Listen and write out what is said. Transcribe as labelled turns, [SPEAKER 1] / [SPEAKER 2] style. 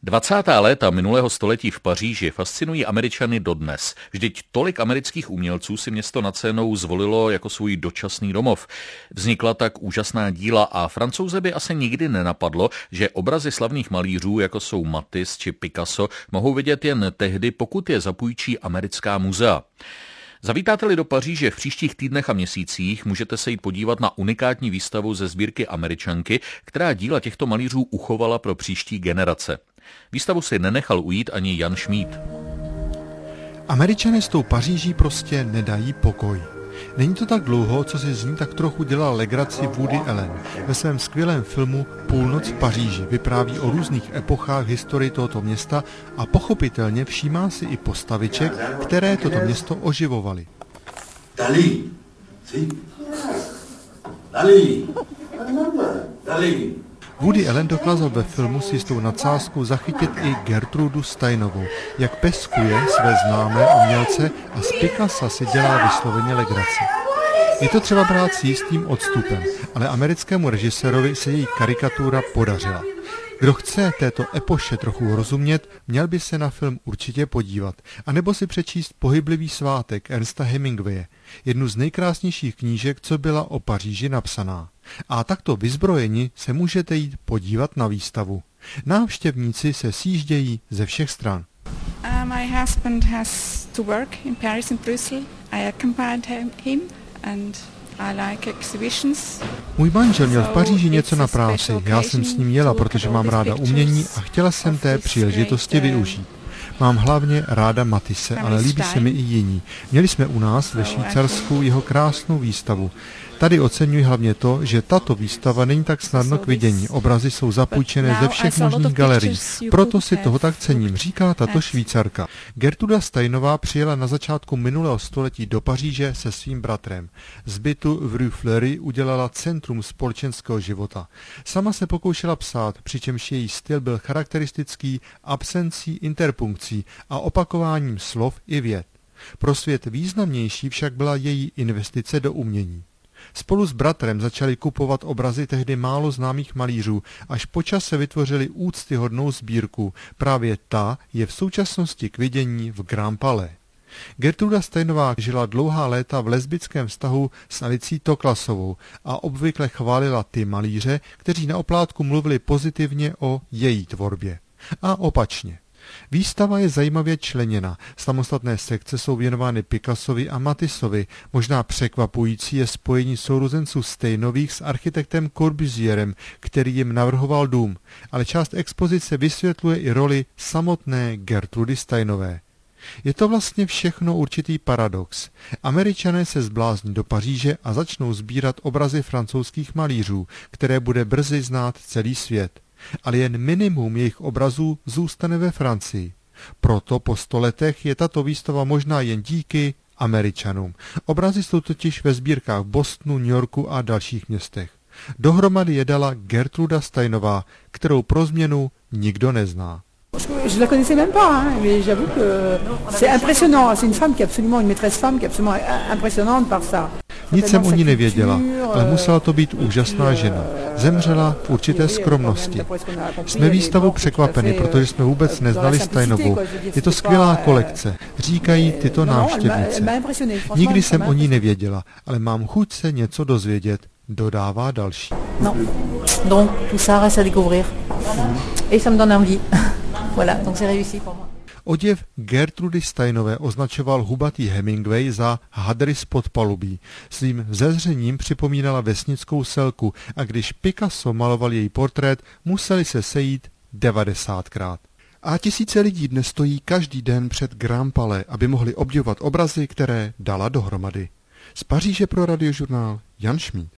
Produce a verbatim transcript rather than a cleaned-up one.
[SPEAKER 1] dvacátá léta minulého století v Paříži fascinují Američany dodnes. Vždyť tolik amerických umělců si město nad Senou zvolilo jako svůj dočasný domov. Vznikla tak úžasná díla a Francouze by asi nikdy nenapadlo, že obrazy slavných malířů, jako jsou Matisse či Picasso, mohou vidět jen tehdy, pokud je zapůjčí americká muzea. Zavítáte-li do Paříže v příštích týdnech a měsících, můžete se jít podívat na unikátní výstavu ze sbírky Američanky, která díla těchto malířů uchovala pro příští generace. Výstavu si nenechal ujít ani Jan Šmíd.
[SPEAKER 2] Američané s tou Paříží prostě nedají pokoj. Není to tak dlouho, co si z ní tak trochu dělal legraci Woody Allen. Ve svém skvělém filmu Půlnoc v Paříži vypráví o různých epochách historii tohoto města a pochopitelně všímá si i postaviček, které toto město oživovaly.
[SPEAKER 3] Dalí. Dalí. Dalí.
[SPEAKER 2] Woody Allen dokázal ve filmu s jistou nadsázkou zachytit i Gertrudu Steinovou, jak peskuje své známé umělce a z Picassa si dělá vysloveně legraci. Je to třeba brát s jistým odstupem, ale americkému režisérovi se její karikatura podařila. Kdo chce této epoše trochu rozumět, měl by se na film určitě podívat, anebo si přečíst Pohyblivý svátek Ernesta Hemingwaye, jednu z nejkrásnějších knížek, co byla o Paříži napsaná. A takto vyzbrojeni se můžete jít podívat na výstavu. Návštěvníci se sjíždějí ze všech stran.
[SPEAKER 4] Uh, my husband has to work in Paris and Brussels. I accompanied him and I like exhibitions.
[SPEAKER 2] Můj manžel měl v Paříži něco na práci. Já jsem s ním jela, protože mám ráda umění a chtěla jsem té příležitosti využít. Mám hlavně ráda Matisse, ale líbí se mi i jiní. Měli jsme u nás ve Švýcarsku jeho krásnou výstavu. Tady oceňuji hlavně to, že tato výstava není tak snadno k vidění. Obrazy jsou zapůjčené ze všech možných galerií. Proto si toho tak cením, říká tato Švýcarka. Gertruda Steinová přijela na začátku minulého století do Paříže se svým bratrem. Z bytu v Rue Fleury udělala centrum společenského života. Sama se pokoušela psát, přičemž její styl byl charakteristický absencí interpunkcí a opakováním slov i vět. Pro svět významnější však byla její investice do umění. Spolu s bratrem začali kupovat obrazy tehdy málo známých malířů, až po čase vytvořili úctyhodnou sbírku. Právě ta je v současnosti k vidění v Grand Palais. Gertruda Steinová žila dlouhá léta v lesbickém vztahu s Alicí Toklasovou a obvykle chválila ty malíře, kteří na oplátku mluvili pozitivně o její tvorbě. A opačně. Výstava je zajímavě členěna. Samostatné sekce jsou věnovány Picassovi a Matissovi. Možná překvapující je spojení sourozenců Steinových s architektem Corbusierem, který jim navrhoval dům. Ale část expozice vysvětluje i roli samotné Gertrudy Steinové. Je to vlastně všechno určitý paradox. Američané se zblázní do Paříže a začnou sbírat obrazy francouzských malířů, které bude brzy znát celý svět. Ale jen minimum jejich obrazů zůstane ve Francii. Proto po sto letech je tato výstava možná jen díky Američanům. Obrazy jsou totiž ve sbírkách v Bostonu, New Yorku a dalších městech. Dohromady je dala Gertruda Steinová, kterou pro změnu nikdo nezná.
[SPEAKER 5] Je la connaissais même pas, hein, mais j'avoue que c'est impressionnant. C'est une femme qui est absolument une maîtresse femme, qui est absolument impressionnante par ça.
[SPEAKER 2] Nic jsem o ní nevěděla, ale musela to být úžasná žena. Zemřela v určité skromnosti. Jsme výstavou překvapeni, protože jsme vůbec neznali Steinovou. Je to skvělá kolekce, říkají tyto návštěvnice. Nikdy jsem o ní nevěděla, ale mám chuť se něco dozvědět, dodává další.
[SPEAKER 6] No, donc tout ça reste à découvrir. Et ça me donne envie. Voilà, donc c'est réussi pour moi.
[SPEAKER 2] Oděv Gertrudy Steinové označoval hubatý Hemingway za hadry z podpalubí. Svým vzezřením připomínala vesnickou selku a když Picasso maloval její portrét, museli se sejít devadesátkrát. A tisíce lidí dnes stojí každý den před Grand Palais, aby mohli obdivovat obrazy, které dala dohromady. Z Paříže pro Radiožurnál Jan Šmíd.